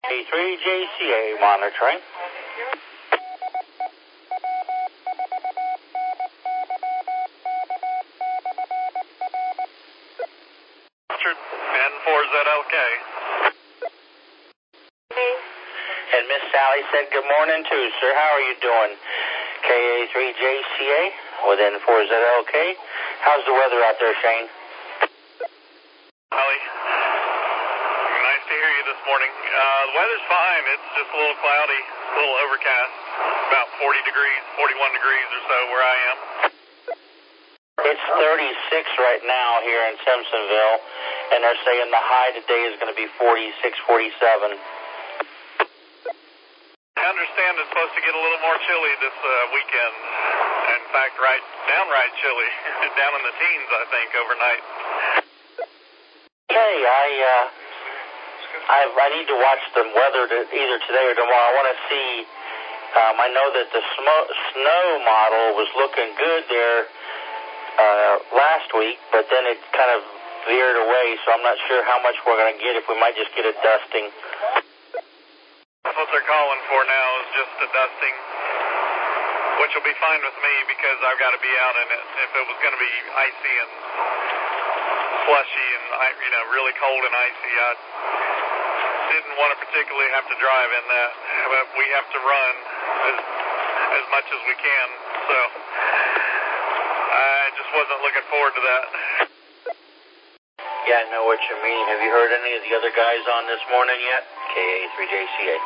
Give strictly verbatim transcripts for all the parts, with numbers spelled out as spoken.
A three J C A monitoring. N four Z L K. And Miss Sally said good morning too, sir. How are you doing? K A three J C A with N four Z L K. How's the weather out there, Shane? Holly, nice to hear you this morning. Uh, the weather's fine. It's just a little cloudy, a little overcast. About forty degrees, forty-one degrees or so where I am. It's thirty-six right now here in Simpsonville, and they're saying the high today is going to be forty-six, forty-seven. I understand it's supposed to get a little more chilly this uh, weekend. In fact, right downright chilly, down in the teens, I think, overnight. Hey, I uh, I, I need to watch the weather to, either today or tomorrow. I want to see. Um, I know that the sm- snow model was looking good there uh, last week, but then it kind of veered away. So I'm not sure how much we're going to get. If we might just get a dusting. That's what they're calling for now is just a dusting, which will be fine with me because I've got to be out in it. If it was going to be icy and slushy and, you know, really cold and icy, I didn't want to particularly have to drive in that. But we have to run as, as much as we can. So I just wasn't looking forward to that. Yeah, I know what you mean. Have you heard any of the other guys on this morning yet? K A three J C A.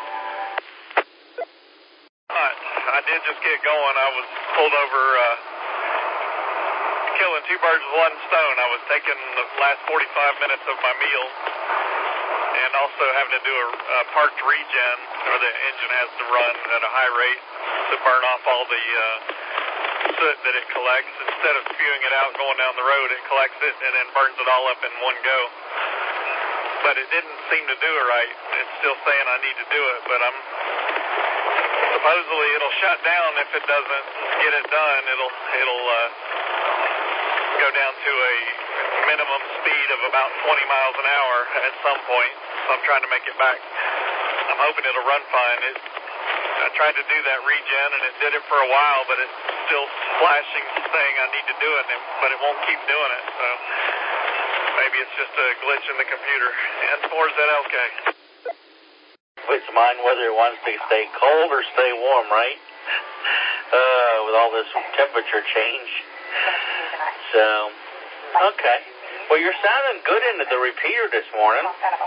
I did just get going. I was pulled over uh, killing two birds with one stone. I was taking the last forty-five minutes of my meal and also having to do a, a parked regen, where the engine has to run at a high rate to burn off all the uh, soot that it collects. Instead of spewing it out going down the road, it collects it and then burns it all up in one go. But it didn't seem to do it right. It's still saying I need to do it, but I'm supposedly it'll shut down if it doesn't get it done. It'll it'll uh, go down to a minimum speed of about twenty miles an hour at some point. So I'm trying to make it back. I'm hoping it'll run fine. It, I tried to do that regen and it did it for a while, but it's still flashing, saying I need to do it, but it won't keep doing it. So maybe it's just a glitch in the computer. N four Z L K. Which mind whether it wants to stay cold or stay warm, right? Uh, with all this temperature change. So, okay. Well, you're sounding good into the repeater this morning.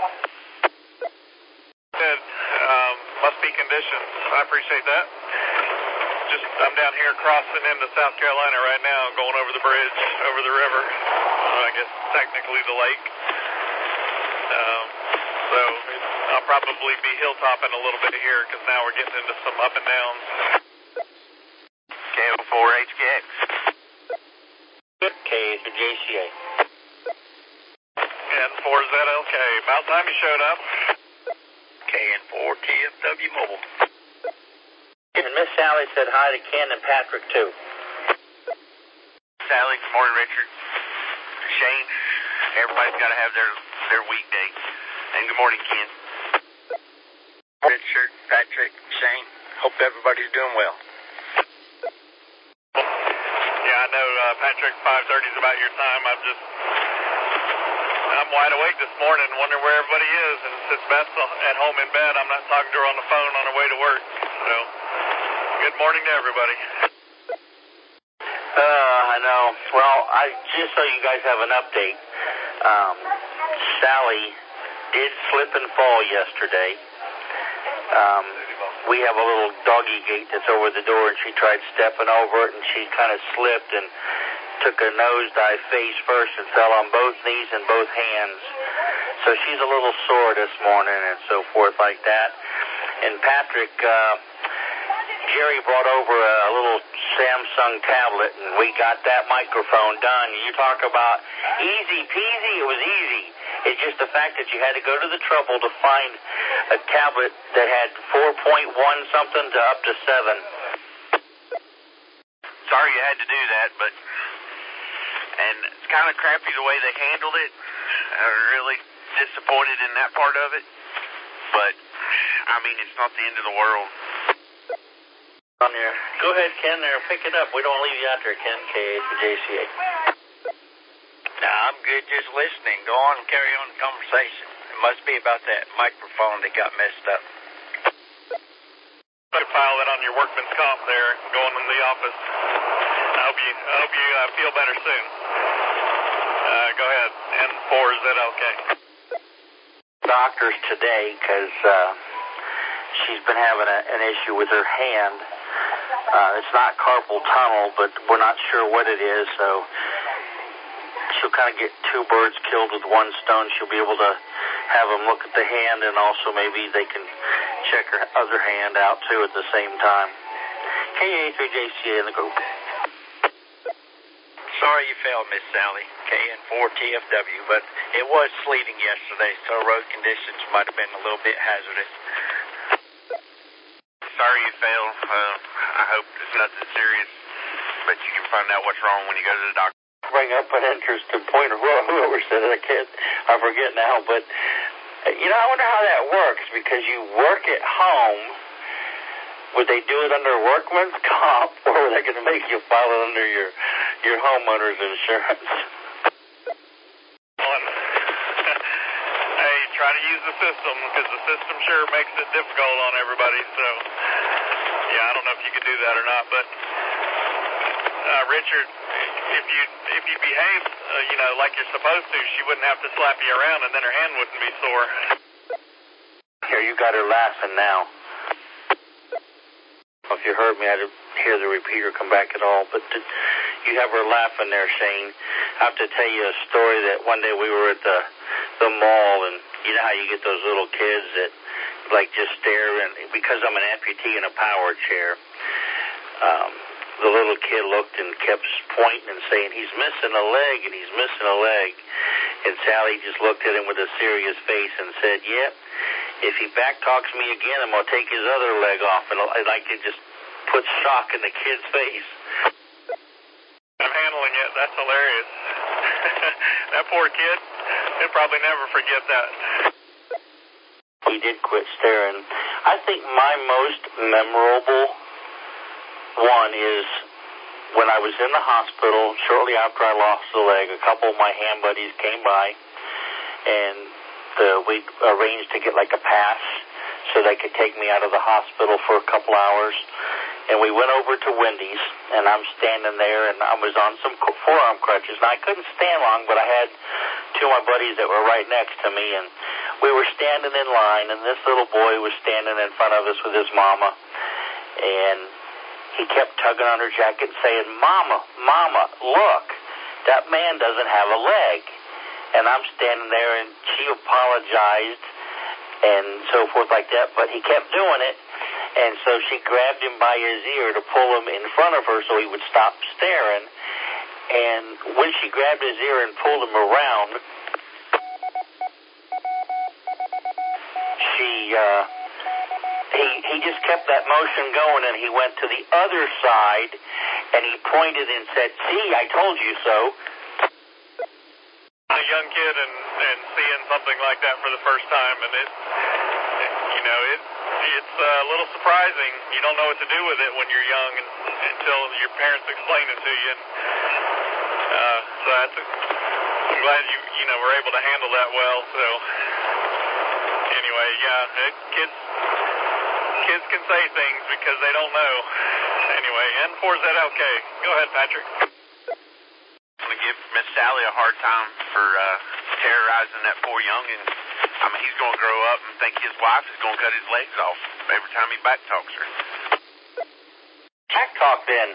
Good. Um, must be conditions. I appreciate that. Just, I'm down here crossing into South Carolina right now, going over the bridge, over the river. Uh, I guess technically the lake. Um, so I'll probably be hilltopping a little bit here because now we're getting into some up and downs. K O four H K X. K A three J C A. N four Z L K. About time you showed up. K N four T F W Mobile. And Miss Sally said hi to Ken and Patrick too. Sally, good morning, Richard. Shane, everybody's got to have their, their weekday. And good morning, Ken. Richard, Patrick, Shane, hope everybody's doing well. Yeah, I know, uh, Patrick, five thirty is about your time. I'm just, I'm wide awake this morning, wondering where everybody is. And since Beth's at home in bed, I'm not talking to her on the phone on her way to work. So, good morning to everybody. Uh, I know. Well, I just so you guys have an update. Um, Sally did slip and fall yesterday. Um, we have a little doggy gate that's over the door, and she tried stepping over it, and she kind of slipped and took a nosedive face first and fell on both knees and both hands. So she's a little sore this morning and so forth like that. And Patrick, uh, Jerry brought over a, a little Samsung tablet, and we got that microphone done. You talk about easy peasy, it was easy. It's just the fact that you had to go to the trouble to find a tablet that had four point one something to up to seven. Sorry you had to do that, but, and it's kind of crappy the way they handled it. I'm really disappointed in that part of it. But I mean, it's not the end of the world. On there. Go ahead, Ken, there. Pick it up. We don't leave you out there, Ken, K A for J C A. No, I'm good just listening. Go on and carry on the conversation. It must be about that microphone that got messed up. Put a file in on your workman's comp there, going in the office. I hope you, I hope you uh, feel better soon. Uh, go ahead. N four, is that okay? Doctors today, because uh, she's been having a, an issue with her hand. Uh, it's not carpal tunnel, but we're not sure what it is, so she'll kind of get two birds killed with one stone. She'll be able to have them look at the hand, and also maybe they can check her other hand out, too, at the same time. K A three J C A in the group. Sorry you failed, Miss Sally. K N four T F W, but it was sleeting yesterday, so road conditions might have been a little bit hazardous. Sorry you failed. Uh, I hope it's nothing serious, but you can find out what's wrong when you go to the doctor. Bring up an interesting point, or whoever said it, I can't, I forget now, but, you know, I wonder how that works, because you work at home. Would they do it under workman's comp, or are they going to make you file it under your, your homeowner's insurance? Hey, try to use the system, because the system sure makes it difficult on everybody, so, yeah, I don't know if you could do that or not, but, uh, Richard, if you if you behaved, uh, you know, like you're supposed to, she wouldn't have to slap you around, and then her hand wouldn't be sore. Here, you got her laughing now. If you heard me, I didn't hear the repeater come back at all, but did, you have her laughing there, Shane. I have to tell you a story that one day we were at the the mall, and you know how you get those little kids that, like, just stare, and because I'm an amputee in a power chair, um, the little kid looked and kept pointing and saying, he's missing a leg, and he's missing a leg. And Sally just looked at him with a serious face and said, yep, if he back-talks me again, I'm going to take his other leg off. And I like to just put shock in the kid's face. I'm handling it. That's hilarious. That poor kid, he'll probably never forget that. He did quit staring. I think my most memorable one is when I was in the hospital shortly after I lost the leg. A couple of my hand buddies came by, and the, we arranged to get like a pass so they could take me out of the hospital for a couple hours. And we went over to Wendy's, and I'm standing there, and I was on some forearm crutches. And I couldn't stand long, but I had two of my buddies that were right next to me, and we were standing in line, and this little boy was standing in front of us with his mama, and he kept tugging on her jacket saying, Mama, Mama, look, that man doesn't have a leg. And I'm standing there, and she apologized and so forth like that, but he kept doing it. And so she grabbed him by his ear to pull him in front of her so he would stop staring. And when she grabbed his ear and pulled him around, she... uh He, he just kept that motion going, and he went to the other side, and he pointed and said, see, I told you so. A young kid and, and seeing something like that for the first time, and it, it you know, it it's a little surprising. You don't know what to do with it when you're young and, until your parents explain it to you. And, uh, so that's a, I'm glad you, you know, were able to handle that well. So anyway, yeah, it, kids... Kids can say things because they don't know. Anyway, N four, is that okay? Go ahead, Patrick. I'm going to give Miss Sally a hard time for uh, terrorizing that poor youngin. I mean, he's going to grow up and think his wife is going to cut his legs off every time he back talks her. Back talk then.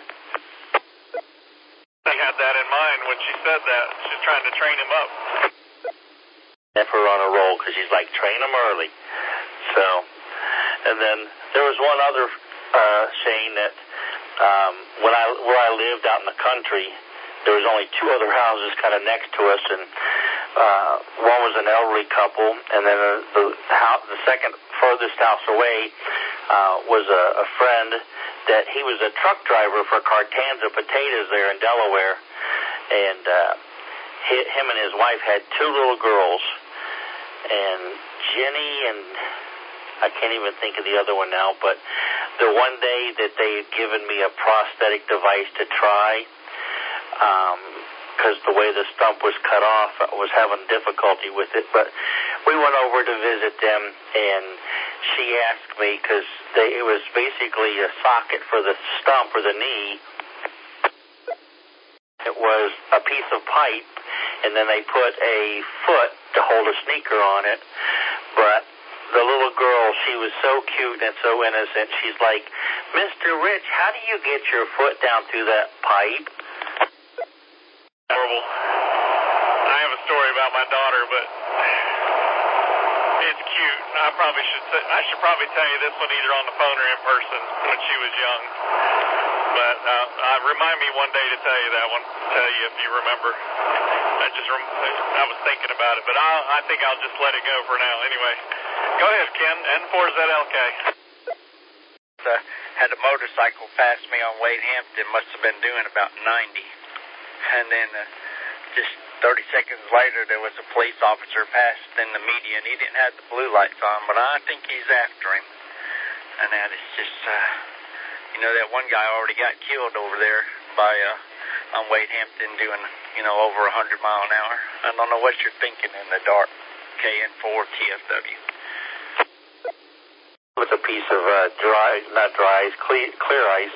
She had that in mind when she said that. She's trying to train him up. Never on a roll because she's like, train him early. So... And then there was one other uh, saying that um, when I where I lived out in the country, there was only two other houses kind of next to us, and uh, one was an elderly couple, and then uh, the house, the second furthest house away uh, was a, a friend that he was a truck driver for Cartanza Potatoes there in Delaware, and uh, he, him and his wife had two little girls, and Jenny and I can't even think of the other one now, but the one day that they had given me a prosthetic device to try, because um, the way the stump was cut off, I was having difficulty with it. But we went over to visit them, and she asked me, because it was basically a socket for the stump or the knee. It was a piece of pipe, and then they put a foot to hold a sneaker on it. But the little girl, she was so cute and so innocent. She's like, Mister Rich, how do you get your foot down through that pipe? Horrible. I have a story about my daughter, but it's cute. I probably should say, I should probably tell you this one either on the phone or in person when she was young. But uh, uh, remind me one day to tell you that one. Tell you if you remember. I just rem- I was thinking about it, but I'll, I think I'll just let it go for now. Anyway, go ahead, Ken. N four Z L K. Uh, had a motorcycle pass me on Wade Hampton. Must have been doing about ninety. And then uh, just thirty seconds later, there was a police officer passed in the median. He didn't have the blue lights on, but I think he's after him. And that is just, uh, you know, that one guy already got killed over there by uh, on Wade Hampton doing, you know, over one hundred mile an hour. I don't know what you're thinking in the dark. K N four T F W. With a piece of uh, dry, not dry ice, clear, clear ice.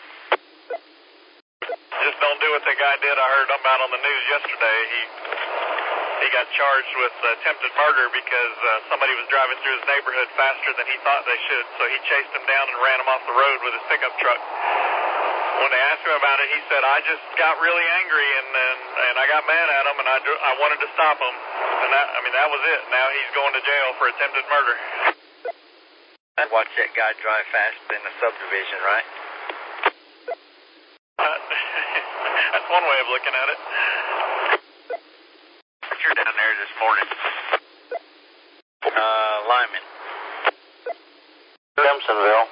Just don't do what that guy did. I heard about on the news yesterday. He he got charged with attempted murder because uh, somebody was driving through his neighborhood faster than he thought they should. So he chased him down and ran him off the road with his pickup truck. When they asked him about it, he said, I just got really angry and and, and I got mad at him and I, I wanted to stop him. And that, I mean, that was it. Now he's going to jail for attempted murder. I watched that guy drive fast in the subdivision, right? Uh, that's one way of looking at it. You're down there this morning. Uh, Lyman. Simpsonville.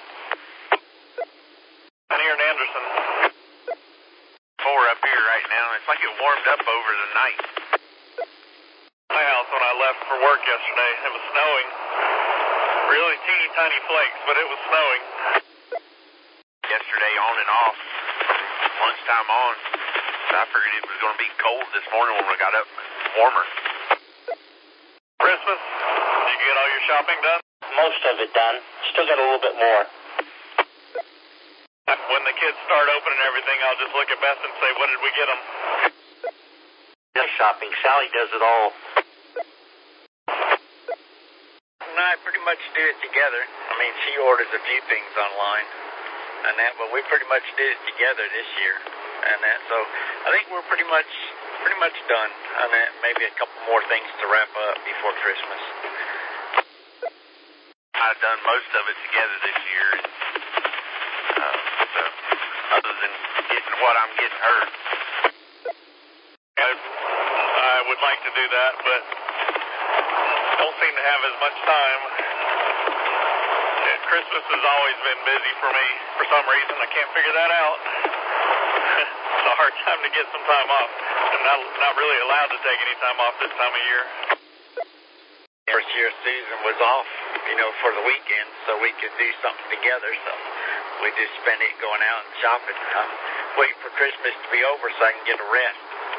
I'm here in Anderson. Four up here right now. It's like it warmed up over the night. My house when I left for work yesterday, it was snowing. Really teeny tiny flakes, but it was snowing. Yesterday on and off. Lunchtime on. So I figured it was going to be cold this morning when we got up. Warmer. Christmas? Did you get all your shopping done? Most of it done. Still got a little bit more. When the kids start opening everything, I'll just look at Beth and say, what did we get them? Nice shopping. Sally does it all. No, I pretty much do it together. I mean, she orders a few things online and that, but we pretty much did it together this year and that. So I think we're pretty much pretty much done on that. Maybe a couple more things to wrap up before Christmas. I've done most of it together this year. Uh, so other than getting what I'm getting her. I, I would like to do that, but don't seem to have as much time. Christmas has always been busy for me for some reason. I can't figure that out. It's a hard time to get some time off. I'm not, not really allowed to take any time off this time of year. First year Susan was off, you know, for the weekend, so we could do something together. So we just spent it going out and shopping. I'm waiting for Christmas to be over so I can get a rest.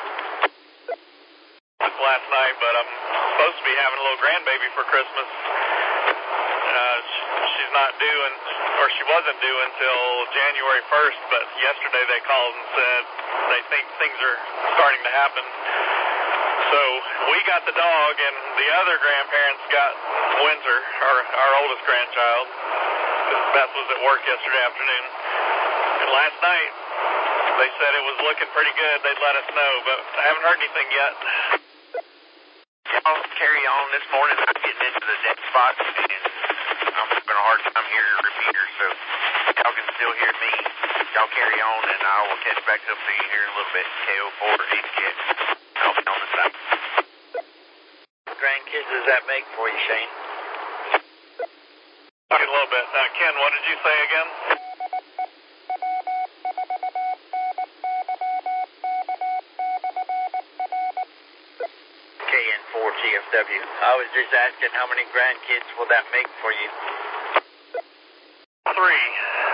It's last night, but I'm supposed to be having a little grandbaby for Christmas. Uh, she, she's not due, and, or she wasn't due until January first, but yesterday they called and said they think things are starting to happen. So we got the dog, and the other grandparents got Winter, our, our oldest grandchild. Beth was at work yesterday afternoon. And last night, they said it was looking pretty good. They'd let us know, but I haven't heard anything yet. Y'all carry on this morning. I'm getting into the dead spots, and I'm having a hard time hearing your repeater, so y'all can still hear me. Y'all carry on, and I will catch back up to you here in a little bit. K O four H K. I'll be on the side. What grandkids does that make for you, Shane? A little bit. Uh, Ken, what did you say again? K N four T F W. I I was just asking how many grandkids will that make for you? Three.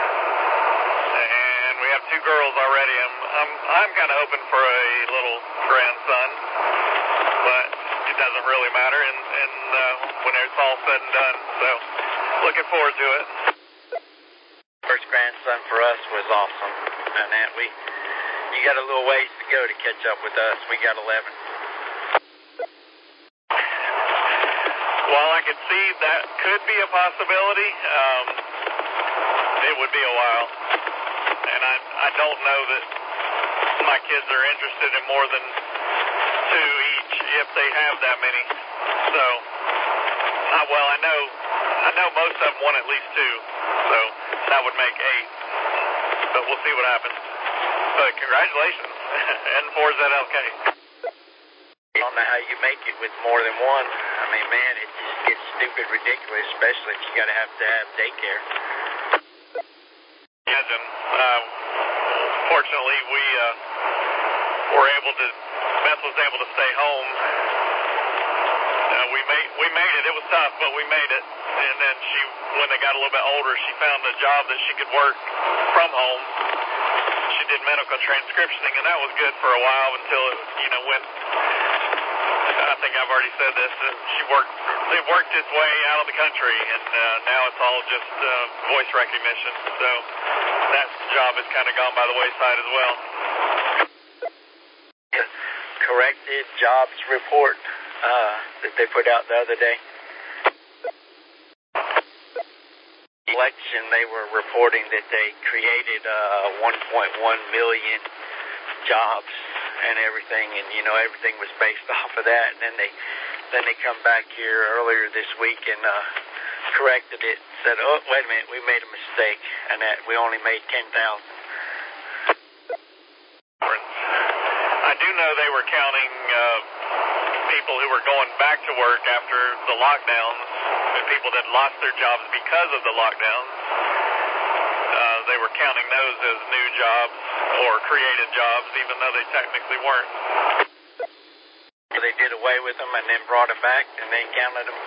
And we have two girls already. I'm I'm I'm kind of hoping for a little grandson, but it doesn't really matter. And and uh, when it's all said and done, so looking forward to it. First grandson for us was awesome, and that we you got a little ways to go to catch up with us. We got eleven. While I could see that could be a possibility, um, it would be a while. And I I don't know that my kids are interested in more than two each if they have that many. So, uh, well, I know I know most of them want at least two, so that would make eight. But we'll see what happens. But congratulations, N four Z L K. I don't know how you make it with more than one. I mean, man, it just gets stupid ridiculous, especially if you got to have to have daycare. Imagine. Uh, fortunately, we uh, were able to. Beth was able to stay home. Uh, we made we made it. It was tough, but we made it. And then she, when they got a little bit older, she found a job that she could work from home. She did medical transcriptioning, and that was good for a while until it, you know, went. I think I've already said this. Uh, she worked. It worked its way out of the country, and uh, now it's all just uh, voice recognition. So that job has kind of gone by the wayside as well. The corrected jobs report uh, that they put out the other day. Election, they were reporting that they created uh, one point one million jobs and everything, and you know everything was based off of that. And then they, then they come back here earlier this week and uh, corrected it. Said, "Oh, wait a minute, we made a mistake, and that we only made ten thousand." I do know they were counting uh, people who were going back to work after the lockdowns, and people that lost their jobs because of the lockdowns. Uh, they were counting those as new jobs or created jobs, even though they technically weren't. So they did away with them and then brought them back and then counted them.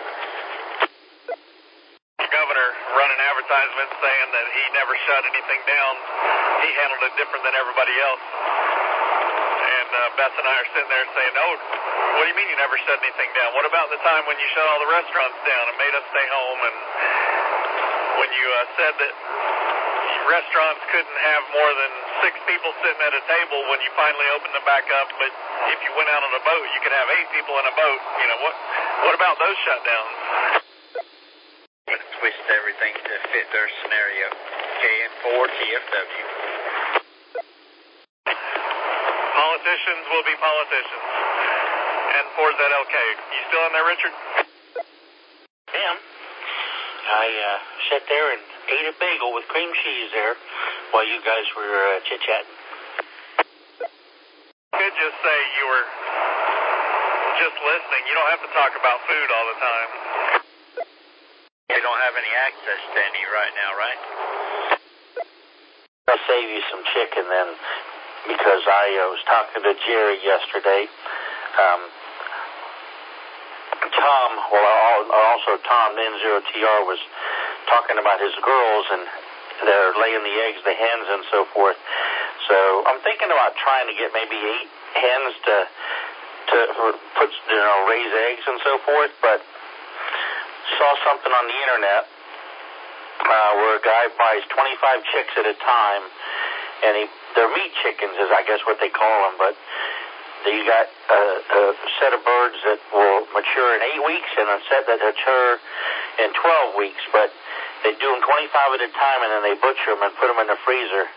The governor running advertisements saying that he never shut anything down. He handled it different than everybody else. And uh, Beth and I are sitting there saying, "Oh, what do you mean you never shut anything down? What about the time when you shut all the restaurants down and made us stay home? And when you uh, said that restaurants couldn't have more than six people sitting at a table when you finally opened them back up, but if you went out on a boat, you could have eight people in a boat. You know, what What about those shutdowns?" Twist everything to fit their scenario. K N four T F W. Politicians will be politicians. N four Z L K. You still in there, Richard? Yeah. I uh, sat there and ate a bagel with cream cheese there while you guys were uh, chit-chatting. You could just say you were just listening. You don't have to talk about food all the time. You don't have any access to any right now, right? I'll save you some chicken then, because I uh, was talking to Jerry yesterday. Um, Tom, well, also Tom, N zero T R, was talking about his girls and they're laying the eggs, the hens, and so forth. So I'm thinking about trying to get maybe eight hens to to put, you know, raise eggs and so forth. But saw something on the internet uh, where a guy buys twenty-five chicks at a time, and he they're meat chickens, is I guess what they call them, but. You got a, a set of birds that will mature in eight weeks and a set that mature in twelve weeks, but they do them twenty-five at a time, and then they butcher them and put them in the freezer.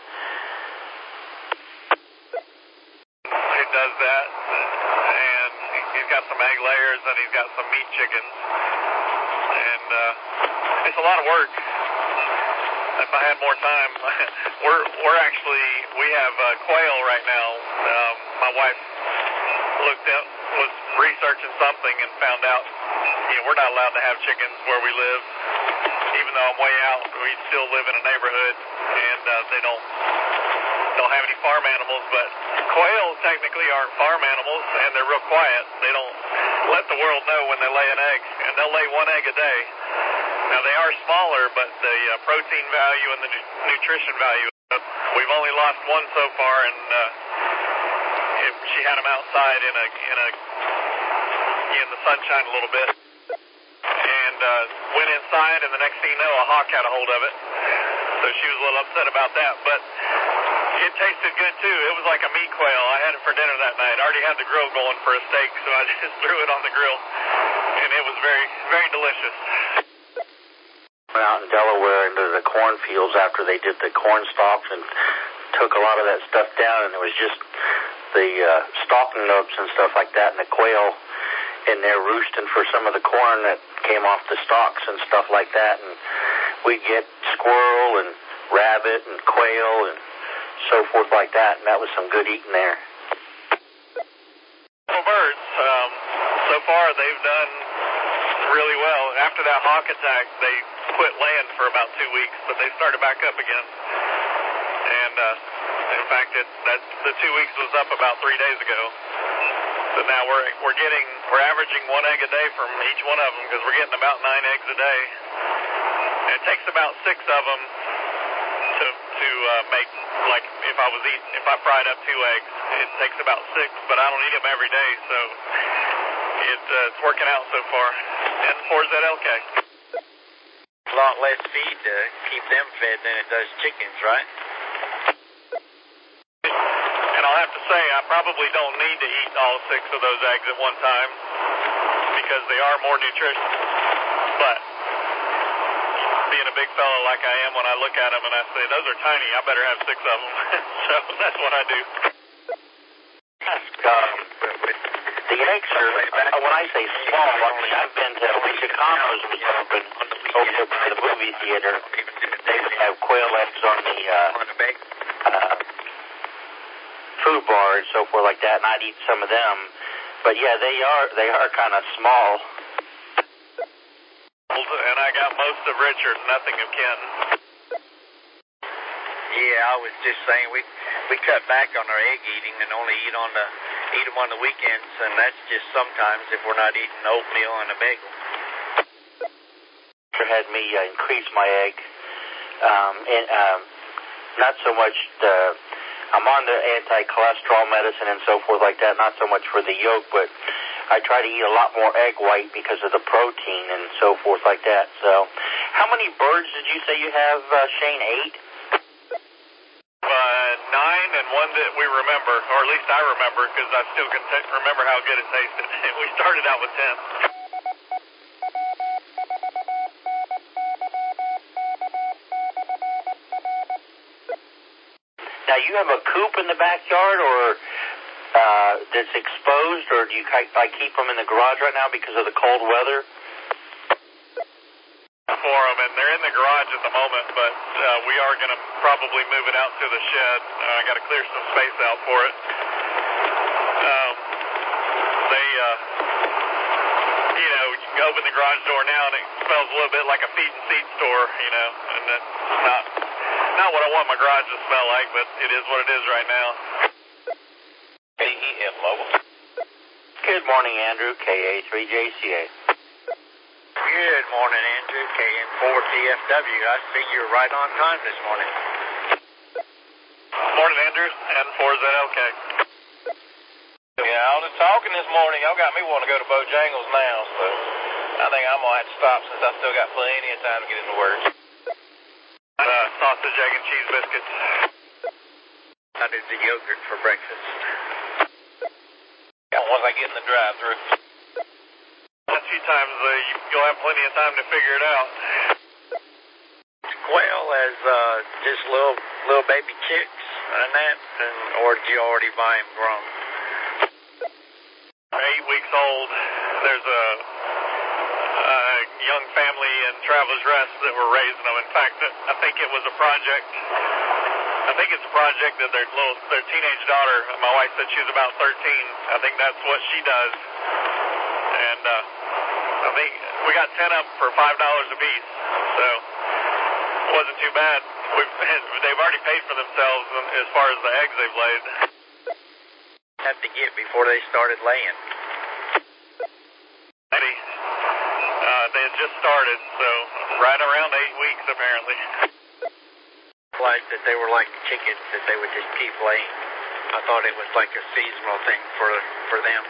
He does that, and he's got some egg layers, and he's got some meat chickens, and uh, it's a lot of work. If I had more time, we're we're actually we have uh, quail right now. Um, my wife looked up, was researching something and found out, you know, we're not allowed to have chickens where we live. Even though I'm way out, we still live in a neighborhood, and uh, they don't don't have any farm animals. But quail technically aren't farm animals, and they're real quiet. They don't let the world know when they lay an egg, and they'll lay one egg a day. Now, they are smaller, but the uh, protein value and the nu- nutrition value, uh, we've only lost one so far, and uh, if she had them outside in a in a in the sunshine a little bit, and uh, went inside, and the next thing you know, a hawk had a hold of it. So she was a little upset about that, but it tasted good too. It was like a meat quail. I had it for dinner that night. I already had the grill going for a steak, so I just threw it on the grill, and it was very, very delicious. Went out in Delaware into the cornfields after they did the corn stalks and took a lot of that stuff down, and it was just the uh, stalking nubs and stuff like that, and the quail in there roosting for some of the corn that came off the stalks and stuff like that, and we'd get squirrel and rabbit and quail and so forth like that, and that was some good eating there. Well, birds, um, so far they've done really well. After that hawk attack, they quit laying for about two weeks, but they started back up again. And uh, in fact, it, that the two weeks was up about three days ago. So now we're we're getting we're averaging one egg a day from each one of them because we're getting about nine eggs a day. And it takes about six of them to to uh, make, like if I was eating if I fried up two eggs, it takes about six, but I don't eat them every day, so it uh, it's working out so far. And for Z L K. A lot less feed to keep them fed than it does chickens, right? And I'll have to say, I probably don't need to eat all six of those eggs at one time because they are more nutritious. But being a big fellow like I am, when I look at them and I say, those are tiny, I better have six of them. So that's what I do. Um, the eggs are, uh, when I say small, I mean, I've been to Chicago's was open over by the movie theater. They would have quail eggs on the uh, uh, food bar and so forth like that, and I'd eat some of them. But yeah, they are they are kind of small. And I got most of Richard, nothing of Ken. Yeah, I was just saying we we cut back on our egg eating and only eat on the eat them on the weekends, and that's just sometimes if we're not eating oatmeal and a bagel. Had me uh, increase my egg, um, and um, not so much the. I'm on the anti-cholesterol medicine and so forth like that. Not so much for the yolk, but I try to eat a lot more egg white because of the protein and so forth like that. So, how many birds did you say you have, uh, Shane? Eight? Uh, nine and one that we remember, or at least I remember, because I still can t- remember how good it tasted. We started out with ten. Now, you have a coop in the backyard, or uh, that's exposed, or do you I keep them in the garage right now because of the cold weather? For them, and they're in the garage at the moment, but uh, we are going to probably move it out to the shed. Uh, I got to clear some space out for it. Um, they, uh, you know, you can open the garage door now, and it smells a little bit like a feed and seed store, you know, and that's not not what I want my garage to smell like, but it is what it is right now. K E F Mobile. Good morning, Andrew, K A three J C A. Good morning, Andrew, K N four T F W. I see you're right on time this morning. Morning, Andrew, N four Z L K. Yeah, all the talking this morning, y'all got me wanting to go to Bojangles now, so I think I'm going to have to stop since I still got plenty of time to get into work. Uh, sausage, egg, and cheese biscuits. I did the yogurt for breakfast. Yeah, once I get in the drive-through. A few times uh, you'll have plenty of time to figure it out. Quail as uh, just little little baby chicks and that, and, or did you already buy them grown? Eight weeks old. There's a, a young family in Travelers Rest that were raising them. In fact, I think it was a project. I think it's a project that their little their teenage daughter. My wife said she was about thirteen. I think that's what she does. And uh, I think we got ten of them for five dollars a piece, so it wasn't too bad. We've, they've already paid for themselves as far as the eggs they've laid. Have to get before they started laying. they had just started, so right around eight weeks apparently. Like that they were like chickens that they would just keep laying. I thought it was like a seasonal thing for for them.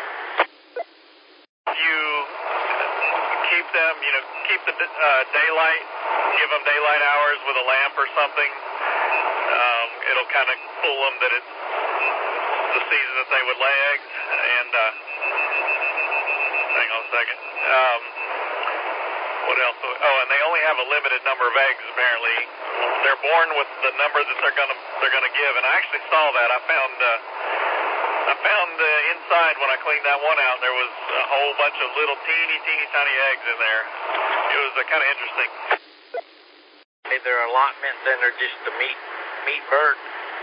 You keep them, you know, keep the uh, daylight, give them daylight hours with a lamp or something. Um, it'll kind of fool them that it's the season that they would lay eggs. And uh, hang on a second. Um, what else? Oh, and they only have a limited number of eggs apparently. They're born with the number that they're gonna they're gonna give. And I actually saw that. I found. Uh, I found uh, inside when I cleaned that one out, there was a whole bunch of little teeny, teeny, tiny eggs in there. It was uh, kind of interesting. Is there allotments and they're just the meat meat bird?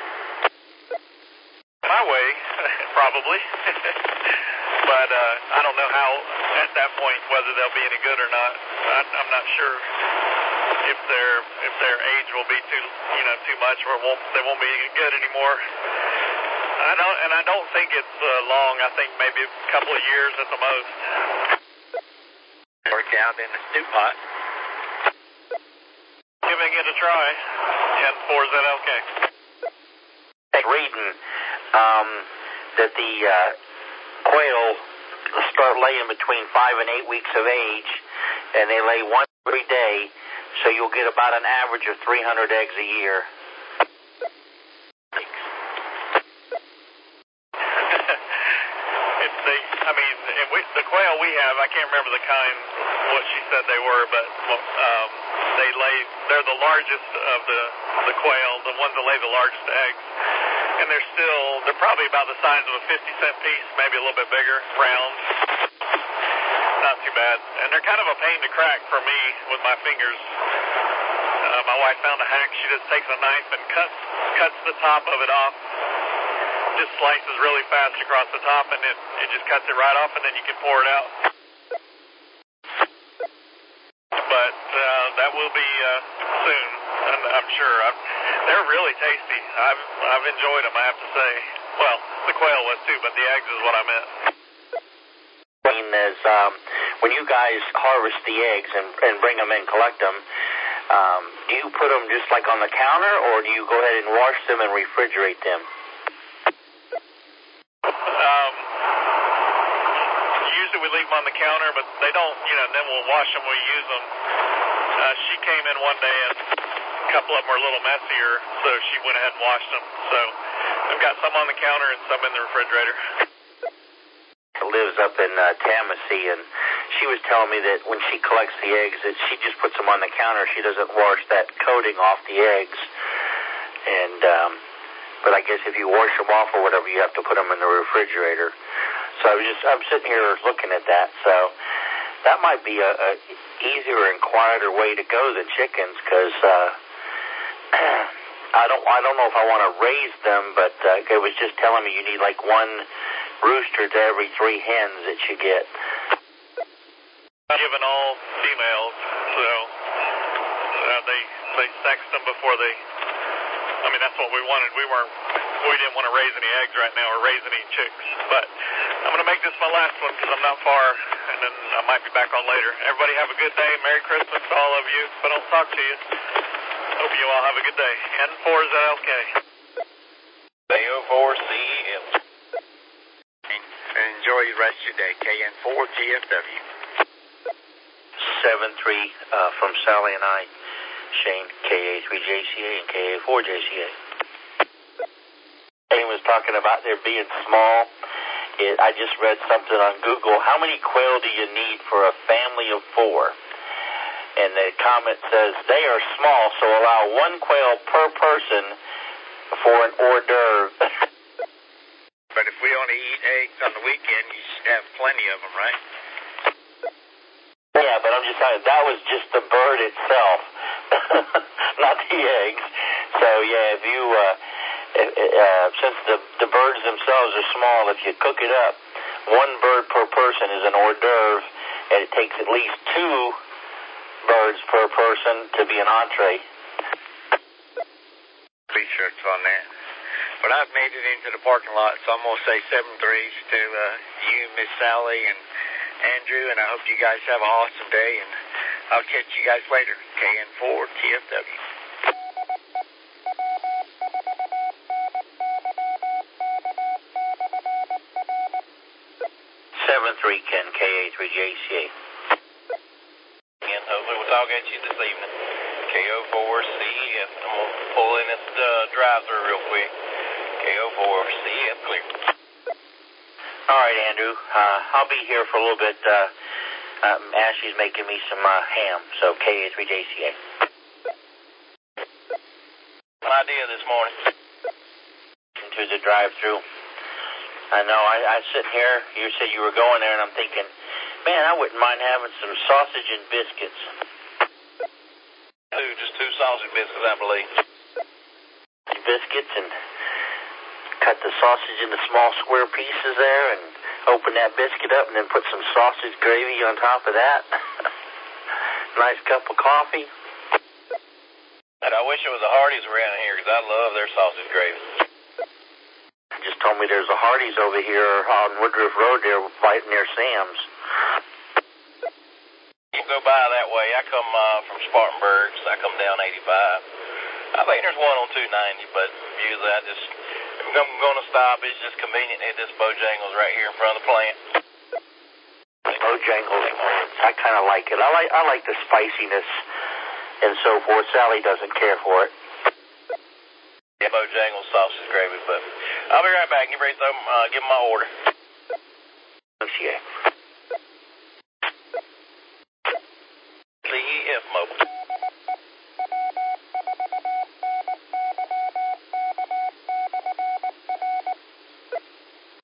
My way, probably. But uh, I don't know how at that point whether they'll be any good or not. I, I'm not sure if their if their age will be too you know too much or won't they won't be good anymore. I don't, and I don't think it's uh, long. I think maybe a couple of years at the most. Work out in the stew pot. Giving it a try. N four Z L K. Reading um, that the uh, quail start laying between five and eight weeks of age, and they lay one every day, so you'll get about an average of three hundred eggs a year. I mean, and we, the quail we have, I can't remember the kind, what she said they were, but um, they lay, they're the largest of the, the quail, the ones that lay the largest eggs. And they're still, they're probably about the size of a fifty cent piece, maybe a little bit bigger, round. Not too bad. And they're kind of a pain to crack for me with my fingers. Uh, my wife found a hack. She just takes a knife and cuts, cuts the top of it off. Just slices really fast across the top, and it, it just cuts it right off, and then you can pour it out. But uh, that will be uh, soon, I'm, I'm sure. I'm, they're really tasty. I've I've enjoyed them, I have to say. Well, the quail was too, but the eggs is what I meant. I mean, is um, when you guys harvest the eggs and, and bring them in, collect them, um, do you put them just like on the counter, or do you go ahead and wash them and refrigerate them? Um, usually we leave them on the counter, but they don't, you know, then we'll wash them, we use them. Uh, she came in one day and a couple of them were a little messier, so she went ahead and washed them. So I've got some on the counter and some in the refrigerator. Lives up in uh, Tennessee, and she was telling me that when she collects the eggs, that she just puts them on the counter. She doesn't wash that coating off the eggs. And um, but I guess if you wash them off or whatever, you have to put them in the refrigerator. So I was just I'm sitting here looking at that. So that might be a, a easier and quieter way to go than chickens, because uh, I don't I don't know if I want to raise them, but uh, it was just telling me you need like one rooster to every three hens that you get. Given all females, so uh, they they sexed them before they. I mean, that's what we wanted. We weren't. We didn't want to raise any eggs right now or raise any chicks. But I'm going to make this my last one because I'm not far, and then I might be back on later. Everybody have a good day. Merry Christmas to all of you. If I don't talk to you, hope you all have a good day. N four Z L K. A O four C E L. And enjoy the rest of your day. K N four G F W. seven three uh, from Sally and I, Shane, K A three J C A and K A four J C A. Shane was talking about their being small. It, I just read something on Google. How many quail do you need for a family of four? And the comment says, they are small, so allow one quail per person for an hors d'oeuvre. But if we only eat eggs on the weekend, you should have plenty of them, right? Yeah, but I'm just saying, that was just the bird itself, not the eggs. So, yeah, if you, uh, uh, since the, the birds themselves are small, if you cook it up, one bird per person is an hors d'oeuvre, and it takes at least two birds per person to be an entree. Research on that. But I've made it into the parking lot, so I'm going to say seven threes to uh, you, Miss Sally, and Andrew, and I hope you guys have an awesome day, and I'll catch you guys later. K N four T F W. seven three Ken, K A three J C A. And hopefully we'll talk at you this evening. K O four C F. I'm going to pull in at the uh, drive-thru real quick. K O four C F clear. All right, Andrew. Uh, I'll be here for a little bit. Uh, um, Ashley's making me some uh, ham, so K A three J C A. An idea this morning. Into the drive-thru. I know. I, I was sitting here. You said you were going there, and I'm thinking, man, I wouldn't mind having some sausage and biscuits. Two, just two sausage biscuits, I believe. Biscuits and cut the sausage into small square pieces there and open that biscuit up and then put some sausage gravy on top of that. Nice cup of coffee. And I wish it was a Hardee's around here because I love their sausage gravy. Just told me there's a Hardee's over here on Woodruff Road there right near Sam's. You can go by that way. I come uh, from Spartanburg, so I come down eighty-five. I think there's one on two ninety, but usually I just, if I'm going to stop, it's just convenient to hit this Bojangles right here in front of the plant. Bojangles, I kind of like it. I like I like the spiciness and so forth. Sally doesn't care for it. Yeah, Bojangles sausage gravy, but I'll be right back. Get ready to uh, give them my order. Okay.